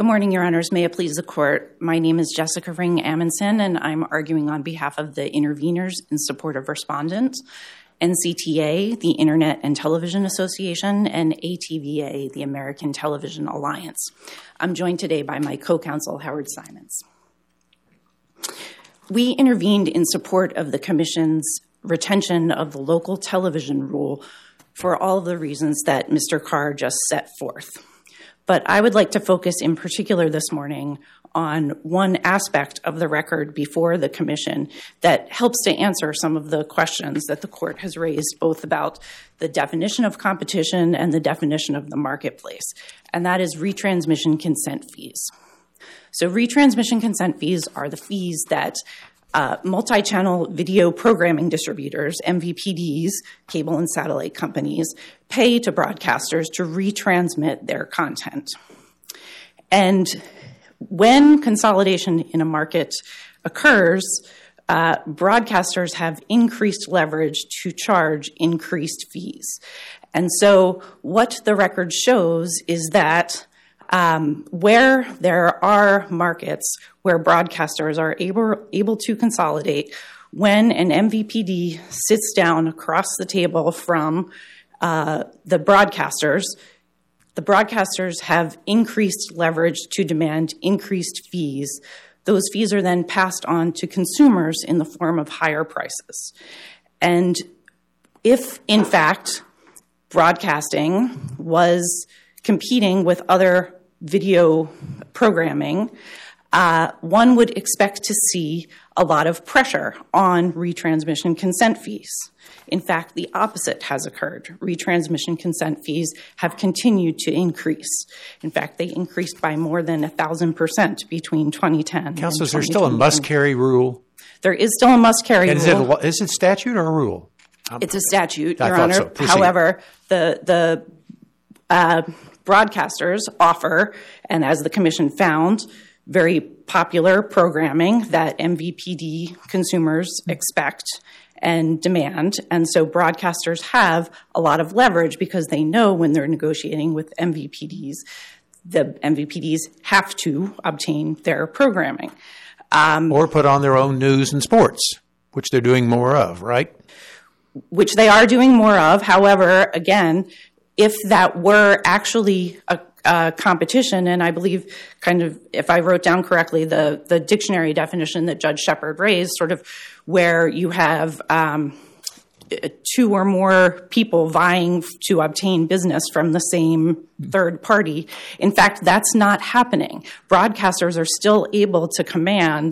morning, Your Honors. May it please the Court. My name is Jessica Ring Amundsen, and I'm arguing on behalf of the interveners in support of respondents, NCTA, the Internet and Television Association, and ATVA, the American Television Alliance. I'm joined today by my co-counsel, Howard Simons. We intervened in support of the Commission's retention of the local television rule for all of the reasons that Mr. Carr just set forth. But I would like to focus in particular this morning on one aspect of the record before the Commission that helps to answer some of the questions that the Court has raised, both about the definition of competition and the definition of the marketplace, and that is retransmission consent fees. So retransmission consent fees are the fees that multi-channel video programming distributors, MVPDs, cable and satellite companies, pay to broadcasters to retransmit their content. And when consolidation in a market occurs, broadcasters have increased leverage to charge increased fees. And so what the record shows is that where there are markets where broadcasters are able to consolidate, when an MVPD sits down across the table from the broadcasters have increased leverage to demand increased fees. Those fees are then passed on to consumers in the form of higher prices. And if, in fact, broadcasting was competing with other video programming, one would expect to see a lot of pressure on retransmission consent fees. In fact, the opposite has occurred. Retransmission consent fees have continued to increase. In fact, they increased by more than 1,000% between 2010 and 2021. Counsel, is there still a must-carry rule? There is still a must-carry rule. Is it statute or a rule? It's a statute, Your I Honor. thought so. However, the broadcasters offer, and as the Commission found, very popular programming that MVPD consumers expect and demand. And so broadcasters have a lot of leverage because they know when they're negotiating with MVPDs, the MVPDs have to obtain their programming. Or put on their own news and sports, which they're doing more of, right? Which they are doing more of. However, again, if that were actually a competition, and I believe kind of, if I wrote down correctly, the dictionary definition that Judge Shepard raised, sort of where you have two or more people vying to obtain business from the same third party. In fact, that's not happening. Broadcasters are still able to command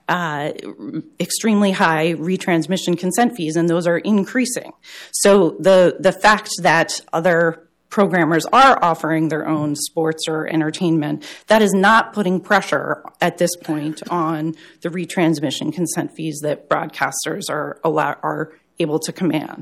extremely high retransmission consent fees, and those are increasing. So the fact that other programmers are offering their own sports or entertainment, that is not putting pressure at this point on the retransmission consent fees that broadcasters are able to command.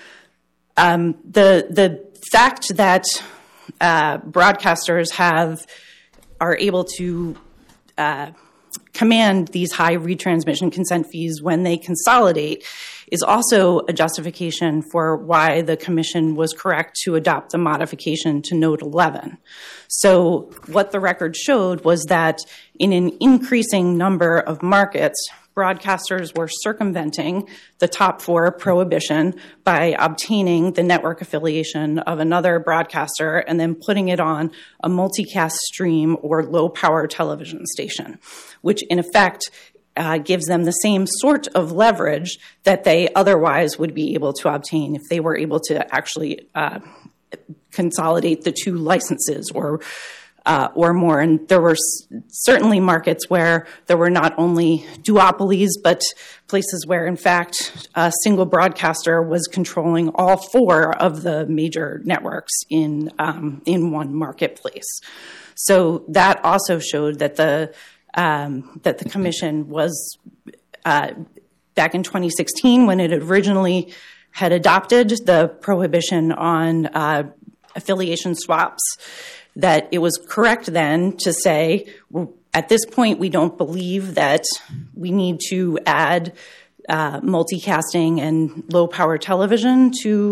The fact that broadcasters are able to command these high retransmission consent fees when they consolidate is also a justification for why the Commission was correct to adopt the modification to Note 11. So what the record showed was that in an increasing number of markets, broadcasters were circumventing the top four prohibition by obtaining the network affiliation of another broadcaster and then putting it on a multicast stream or low-power television station, which in effect gives them the same sort of leverage that they otherwise would be able to obtain if they were able to actually consolidate the two licenses or more. And there were certainly markets where there were not only duopolies, but places where, in fact, a single broadcaster was controlling all four of the major networks in one marketplace. So that also showed that the Commission was, back in 2016, when it originally had adopted the prohibition on affiliation swaps, that it was correct then to say, at this point, we don't believe that we need to add multicasting and low-power television to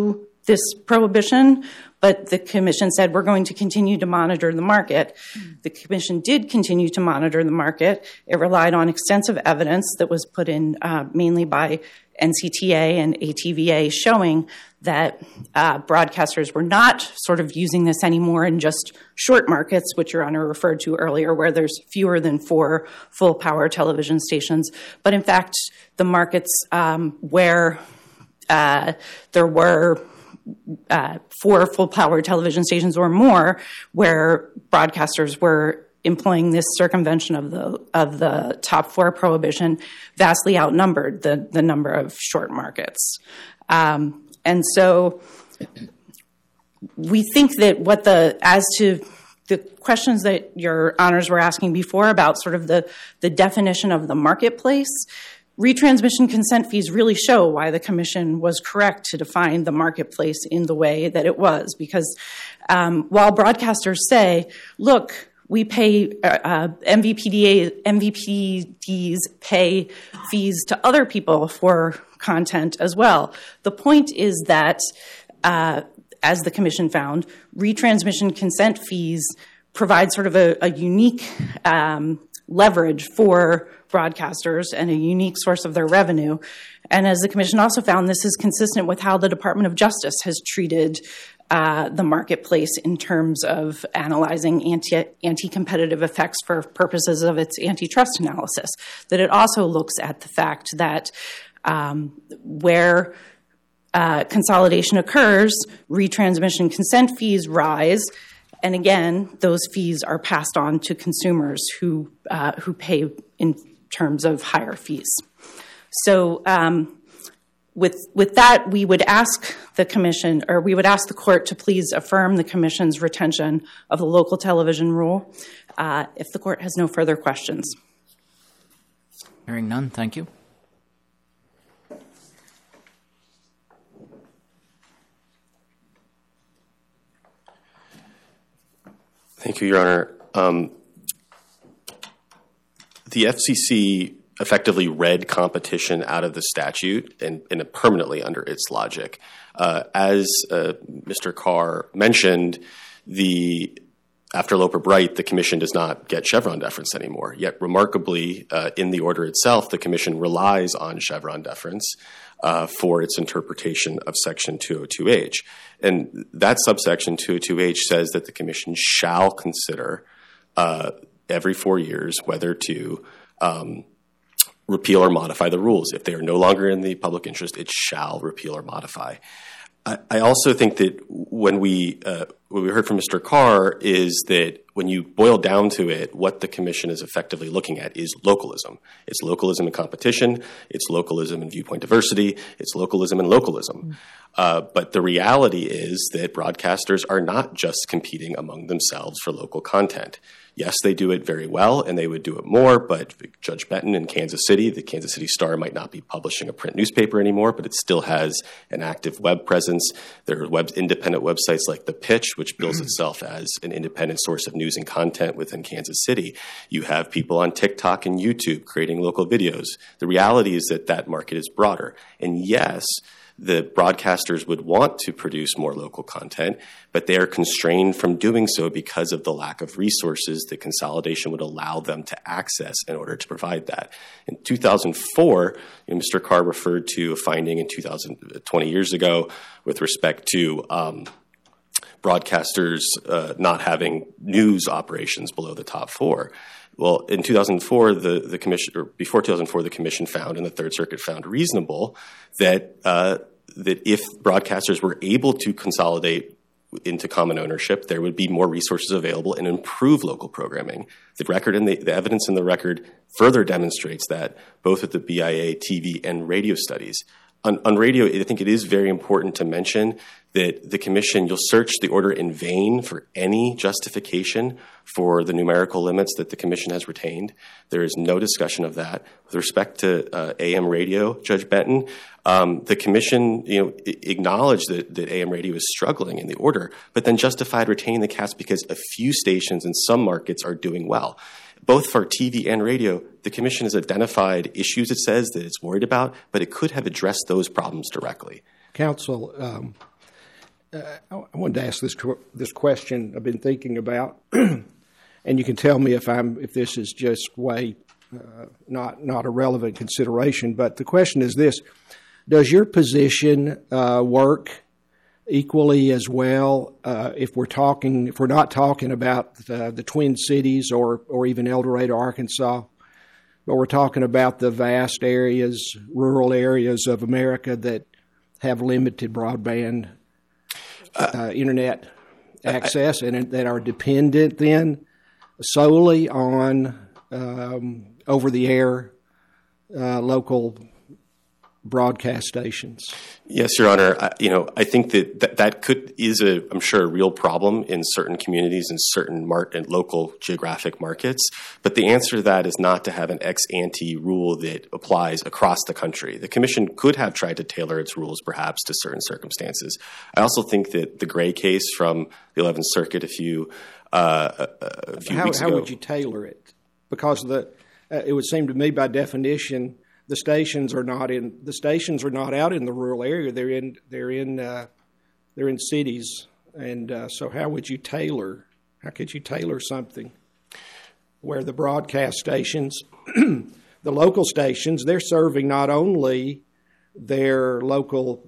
this prohibition, but the Commission said we're going to continue to monitor the market. The Commission did continue to monitor the market. It relied on extensive evidence that was put in mainly by NCTA and ATVA showing that broadcasters were not sort of using this anymore in just short markets, which Your Honor referred to earlier, where there's fewer than 4 full-power television stations, but in fact the markets where there were 4 full-power television stations or more, where broadcasters were employing this circumvention of the top 4 prohibition, vastly outnumbered the number of short markets. And so we think that as to the questions that Your Honors were asking before about sort of the definition of the marketplace, retransmission consent fees really show why the Commission was correct to define the marketplace in the way that it was. Because while broadcasters say, look, we pay, MVPDs pay fees to other people for content as well. The point is that, as the Commission found, retransmission consent fees provide sort of a unique leverage for broadcasters and a unique source of their revenue. And as the Commission also found, this is consistent with how the Department of Justice has treated the marketplace in terms of analyzing anti-competitive effects for purposes of its antitrust analysis, that it also looks at the fact that where consolidation occurs, retransmission consent fees rise, and again, those fees are passed on to consumers who pay in terms of higher fees. So with that, we would ask the Commission, or we would ask the Court to please affirm the Commission's retention of the local television rule if the Court has no further questions. Hearing none, thank you. Thank you, Your Honor. The FCC effectively read competition out of the statute and permanently under its logic. As Mr. Carr mentioned, after Loper Bright, the Commission does not get Chevron deference anymore. Yet, remarkably, in the order itself, the Commission relies on Chevron deference for its interpretation of Section 202H. And that subsection 202H says that the Commission shall consider every 4 years whether to repeal or modify the rules. If they are no longer in the public interest, it shall repeal or modify. I also think that what we heard from Mr. Carr is that when you boil down to it, what the Commission is effectively looking at is localism. It's localism in competition, it's localism in viewpoint diversity, it's localism in localism. But the reality is that broadcasters are not just competing among themselves for local content. Yes, they do it very well, and they would do it more, but Judge Benton in Kansas City, the Kansas City Star might not be publishing a print newspaper anymore, but it still has an active web presence. There are independent websites like The Pitch, which bills itself as an independent source of news and content within Kansas City. You have people on TikTok and YouTube creating local videos. The reality is that that market is broader. And yes, the broadcasters would want to produce more local content, but they are constrained from doing so because of the lack of resources that consolidation would allow them to access in order to provide that. In 2004, Mr. Carr referred to a finding in 2020 years ago with respect to broadcasters not having news operations below the top 4. Well, in 2004, the Commission, or before 2004, the Commission found, and the Third Circuit found reasonable, that if broadcasters were able to consolidate into common ownership, there would be more resources available and improve local programming. The record and the evidence in the record further demonstrates that, both at the BIA, TV, and radio studies. On radio, I think it is very important to mention that the Commission, you'll search the order in vain for any justification for the numerical limits that the Commission has retained. There is no discussion of that. With respect to AM radio, Judge Benton, the Commission acknowledged that AM radio is struggling in the order, but then justified retaining the caps because a few stations in some markets are doing well. Both for TV and radio, the Commission has identified issues it says that it's worried about, but it could have addressed those problems directly. Counsel, I wanted to ask this question I've been thinking about, and you can tell me if this is just way not a relevant consideration. But the question is this: does your position work equally as well if we're not talking about the Twin Cities or even El Dorado, Arkansas, but we're talking about the vast areas, rural areas of America that have limited broadband internet access and that are dependent then solely on over-the-air local broadcast stations? Yes, Your Honor. I think that is I'm sure, a real problem in certain communities and certain local geographic markets. But the answer to that is not to have an ex-ante rule that applies across the country. The Commission could have tried to tailor its rules, perhaps, to certain circumstances. I also think that the Gray case from the 11th Circuit a few weeks ago. How would you tailor it? Because it would seem to me, by definition, the stations are not out in the rural area. They're in cities, and so how could you tailor something where the broadcast stations, the local stations, they're serving not only their local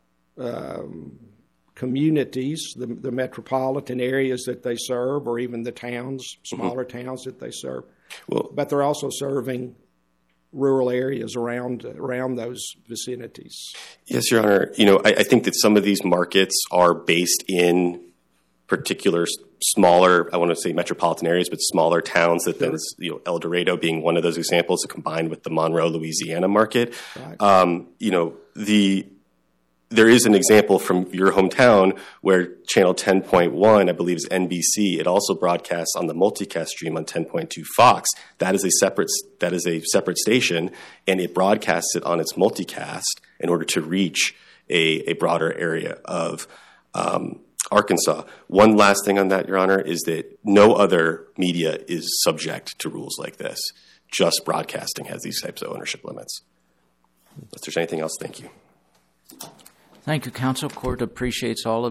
communities, the metropolitan areas that they serve, or even the towns, smaller towns that they serve, but they're also serving rural areas around those vicinities. Yes, Your Honor. I think that some of these markets are based in particular smaller, I want to say metropolitan areas, but smaller towns that then, El Dorado being one of those examples, combined with the Monroe, Louisiana market. Right. There is an example from your hometown where channel 10.1, I believe, is NBC. It also broadcasts on the multicast stream on 10.2 Fox. That is a separate station, and it broadcasts it on its multicast in order to reach a broader area of Arkansas. One last thing on that, Your Honor, is that no other media is subject to rules like this. Just broadcasting has these types of ownership limits. If there's anything else, thank you. Thank you, Counsel. Court appreciates all of